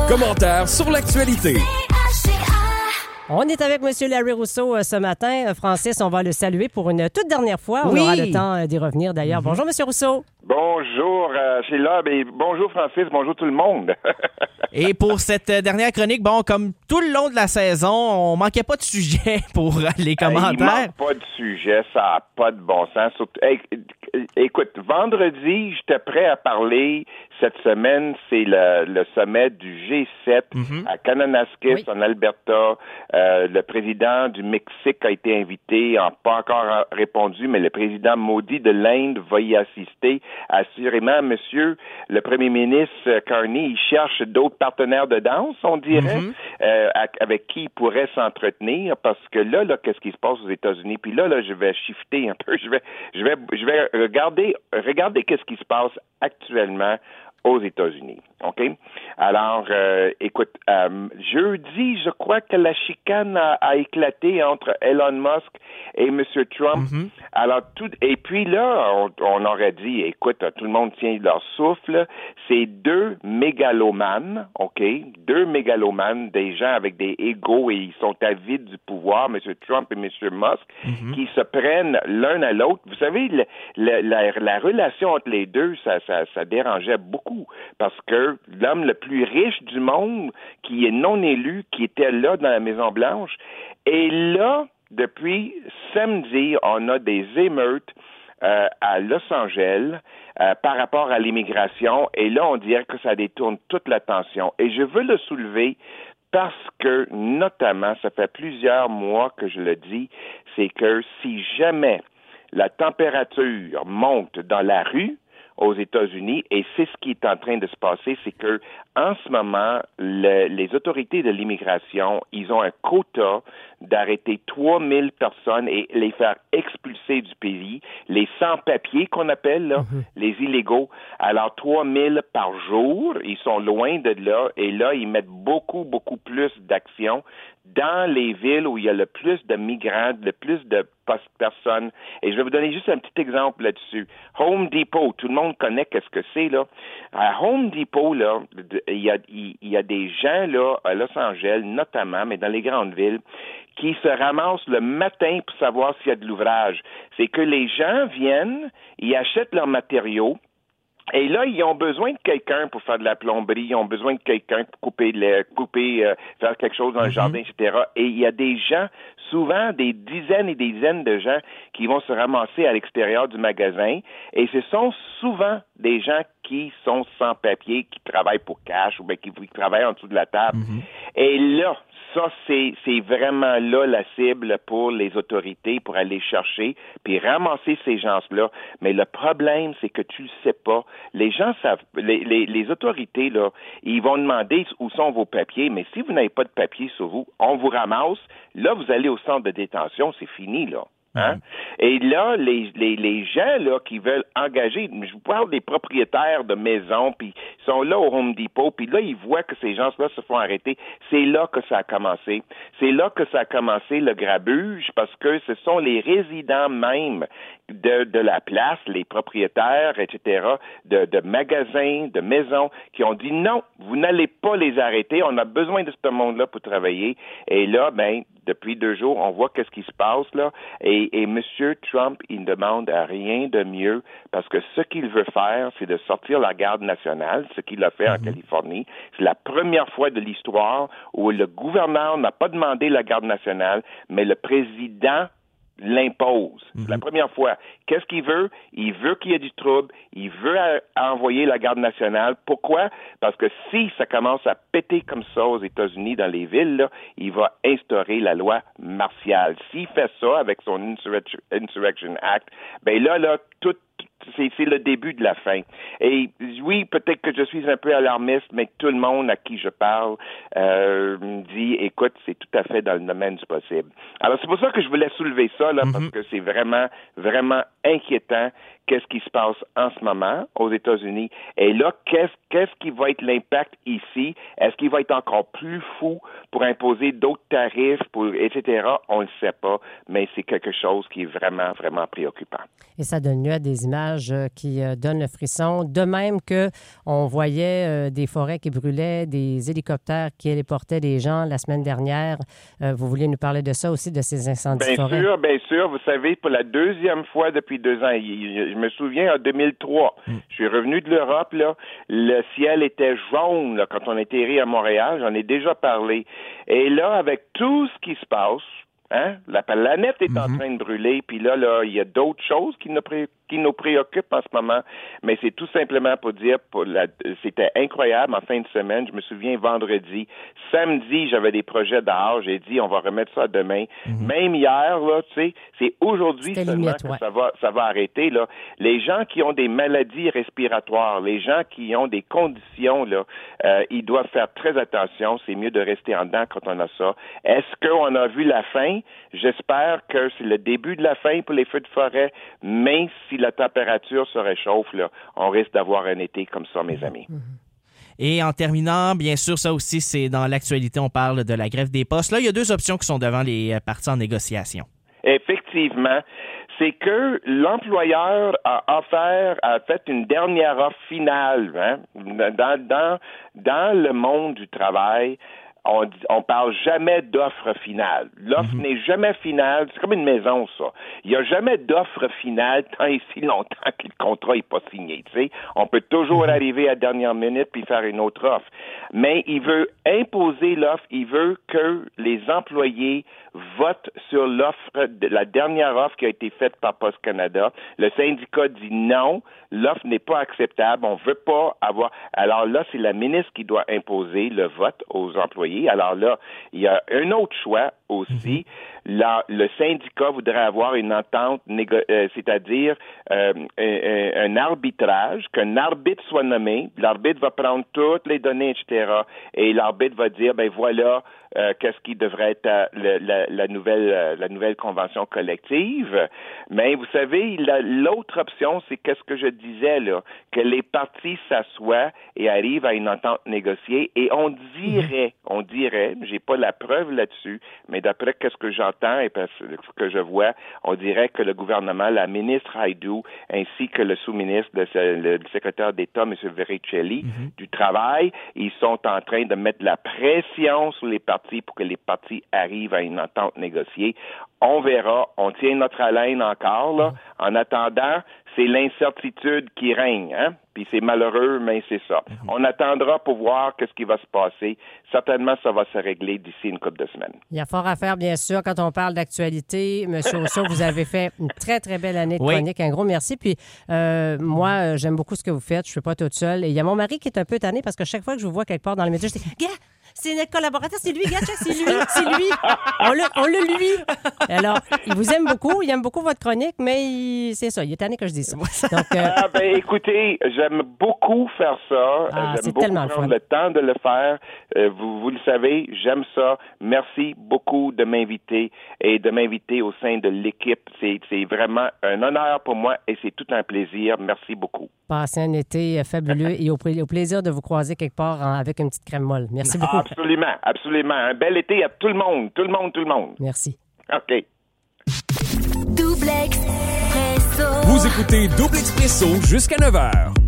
Commentaires sur l'actualité. On est avec M. Larry Rousseau ce matin. Francis, on va le saluer pour une toute dernière fois. On aura le temps d'y revenir d'ailleurs. Bonjour, M. Rousseau. Bonjour, Sheila. Bonjour, Francis. Bonjour tout le monde. Et pour cette dernière chronique, comme tout le long de la saison, on manquait pas de sujet pour les commentaires. Il manque pas de sujet, ça n'a pas de bon sens. Écoute, vendredi, j'étais prêt à parler. Cette semaine, c'est le sommet du G7 à Kananaskis, en Alberta. Le président du Mexique a été invité, n'a pas encore répondu, mais le président Modi de l'Inde va y assister. Assurément, monsieur le premier ministre Carney, il cherche d'autres partenaires de danse, on dirait, avec qui il pourrait s'entretenir, parce que là, qu'est-ce qui se passe aux États-Unis? Puis là, je vais shifter un peu. Je vais regarder qu'est-ce qui se passe actuellement aux États-Unis. OK? Alors, écoute, jeudi, je crois que la chicane a éclaté entre Elon Musk et M. Trump. Alors, et puis là, on aurait dit, écoute, tout le monde tient leur souffle. C'est deux mégalomanes, OK? Deux mégalomanes, des gens avec des égos et ils sont avides du pouvoir, M. Trump et M. Musk, qui se prennent l'un à l'autre. Vous savez, la relation entre les deux, ça dérangeait beaucoup parce que l'homme le plus riche du monde, qui est non élu, qui était là dans la Maison-Blanche, et là, depuis samedi, on a des émeutes à Los Angeles par rapport à l'immigration, et là, on dirait que ça détourne toute l'attention. Et je veux le soulever parce que, notamment, ça fait plusieurs mois que je le dis, c'est que si jamais la température monte dans la rue, aux États-Unis, et c'est ce qui est en train de se passer, c'est que en ce moment, les autorités de l'immigration, ils ont un quota d'arrêter 3000 personnes et les faire expulser du pays, les sans-papiers qu'on appelle, là, les illégaux. Alors, 3000 par jour, ils sont loin de là, et là, ils mettent beaucoup, beaucoup plus d'actions dans les villes où il y a le plus de migrants, le plus de personnes. Et je vais vous donner juste un petit exemple là-dessus. Home Depot, tout le monde connaît qu'est-ce que c'est, là. À Home Depot, là, il y a des gens, là, à Los Angeles, notamment, mais dans les grandes villes, qui se ramassent le matin pour savoir s'il y a de l'ouvrage. C'est que les gens viennent, ils achètent leurs matériaux, et là, ils ont besoin de quelqu'un pour faire de la plomberie, ils ont besoin de quelqu'un pour faire quelque chose dans le jardin, etc. Et il y a des gens, souvent des dizaines et des dizaines de gens qui vont se ramasser à l'extérieur du magasin. Et ce sont souvent des gens qui sont sans papier, qui travaillent pour cash ou bien qui travaillent en dessous de la table. Et là, ça, c'est vraiment là la cible pour les autorités, pour aller chercher puis ramasser ces gens-là. Mais le problème, c'est que tu le sais pas. Les gens savent, les autorités, là, ils vont demander où sont vos papiers, mais si vous n'avez pas de papiers sur vous, on vous ramasse. Là, vous allez au centre de détention, c'est fini, là. Hein? Et là, les gens là qui veulent engager, je vous parle des propriétaires de maisons, puis ils sont là au Home Depot, puis là, ils voient que ces gens-là se font arrêter. C'est là que ça a commencé. C'est là que ça a commencé le grabuge, parce que ce sont les résidents même de la place, les propriétaires, etc., de magasins, de maisons, qui ont dit non, vous n'allez pas les arrêter, on a besoin de ce monde-là pour travailler. Et là, depuis 2 jours, on voit qu'est-ce qui se passe, là, et M. Trump, il ne demande à rien de mieux, parce que ce qu'il veut faire, c'est de sortir la garde nationale, ce qu'il a fait en Californie. C'est la première fois de l'histoire où le gouverneur n'a pas demandé la garde nationale, mais le président l'impose. C'est la première fois. Qu'est-ce qu'il veut? Il veut qu'il y ait du trouble. Il veut envoyer la garde nationale. Pourquoi? Parce que si ça commence à péter comme ça aux États-Unis, dans les villes, là, il va instaurer la loi martiale. S'il fait ça avec son Insurrection Act, là, c'est le début de la fin. Et oui, peut-être que je suis un peu alarmiste, mais tout le monde à qui je parle me dit, écoute, c'est tout à fait dans le domaine du possible. Alors, c'est pour ça que je voulais soulever ça, là, parce que c'est vraiment, vraiment inquiétant qu'est-ce qui se passe en ce moment aux États-Unis. Et là, qu'est-ce qui va être l'impact ici? Est-ce qu'il va être encore plus fou pour imposer d'autres tarifs, etc.? On ne le sait pas, mais c'est quelque chose qui est vraiment, vraiment préoccupant. Et ça donne lieu à des images qui donnent le frisson. De même qu'on voyait des forêts qui brûlaient, des hélicoptères qui héliportaient des gens la semaine dernière. Vous vouliez nous parler de ça aussi, de ces incendies de forêt? Bien sûr. Vous savez, pour la deuxième fois depuis 2 ans, je me souviens en 2003, je suis revenu de l'Europe, là, le ciel était jaune là, quand on atterrit à Montréal. J'en ai déjà parlé. Et là, avec tout ce qui se passe, la planète est en train de brûler, puis là, il y a d'autres choses qui nous préoccupent en ce moment, mais c'est tout simplement pour dire, c'était incroyable en fin de semaine, je me souviens vendredi, samedi, j'avais des projets dehors, j'ai dit, on va remettre ça demain, même hier, là, tu sais, c'est aujourd'hui seulement que ça va arrêter, là. Les gens qui ont des maladies respiratoires, les gens qui ont des conditions, là, ils doivent faire très attention, c'est mieux de rester en dedans quand on a ça. Est-ce qu'on a vu la fin? J'espère que c'est le début de la fin pour les feux de forêt, mais si la température se réchauffe, là, on risque d'avoir un été comme ça, mes amis. Et en terminant, bien sûr, ça aussi, c'est dans l'actualité, on parle de la grève des postes. Là, il y a 2 options qui sont devant les partis en négociation. Effectivement, c'est que l'employeur a fait une dernière offre finale. Dans le monde du travail, on parle jamais d'offre finale. L'offre n'est jamais finale. C'est comme une maison, ça. Il n'y a jamais d'offre finale tant et si longtemps que le contrat n'est pas signé. Tu sais, on peut toujours arriver à la dernière minute puis faire une autre offre. Mais il veut imposer l'offre. Il veut que les employés votent sur la dernière offre qui a été faite par Post Canada. Le syndicat dit non. L'offre n'est pas acceptable. On veut pas avoir. Alors là, c'est la ministre qui doit imposer le vote aux employés. Alors là, il y a un autre choix aussi. Là, le syndicat voudrait avoir une entente, c'est-à-dire un arbitrage, qu'un arbitre soit nommé. L'arbitre va prendre toutes les données, etc. Et l'arbitre va dire, ben voilà, qu'est-ce qui devrait être la nouvelle convention collective. Mais vous savez, l'autre option, c'est qu'est-ce que je disais là, que les partis s'assoient et arrivent à une entente négociée. Et on dirait, j'ai pas la preuve là-dessus, mais d'après ce que j'entends et ce que je vois, on dirait que le gouvernement, la ministre Haïdou, ainsi que le sous-ministre, le secrétaire d'État, M. Verricelli, du Travail, ils sont en train de mettre de la pression sur les partis pour que les partis arrivent à une entente négociée. On verra. On tient notre haleine encore, là. En attendant, c'est l'incertitude qui règne, hein? Puis c'est malheureux, mais c'est ça. On attendra pour voir ce qui va se passer. Certainement, ça va se régler d'ici une couple de semaines. Il y a fort à faire, bien sûr, quand on parle d'actualité. Monsieur Rousseau, vous avez fait une très, très belle année de chronique. Un gros merci. Puis moi, j'aime beaucoup ce que vous faites. Je ne suis pas toute seule. Et il y a mon mari qui est un peu tanné parce que chaque fois que je vous vois quelque part dans les médias, je dis « Gars, c'est notre collaborateur, c'est lui, gars, c'est lui. On l'a lui. » Alors, il vous aime beaucoup, il aime beaucoup votre chronique, mais c'est ça, il est tanné que je dise ça. Donc, écoutez, j'aime beaucoup faire ça. C'est j'aime beaucoup tellement prendre le temps de le faire. Vous le savez, j'aime ça. Merci beaucoup de m'inviter et de m'inviter au sein de l'équipe. C'est vraiment un honneur pour moi et c'est tout un plaisir. Merci beaucoup. Passez un été fabuleux et au plaisir de vous croiser quelque part avec une petite crème molle. Merci beaucoup. Absolument. Un bel été à tout le monde. Merci. OK. Double Expresso. Vous écoutez Double Expresso jusqu'à 9h.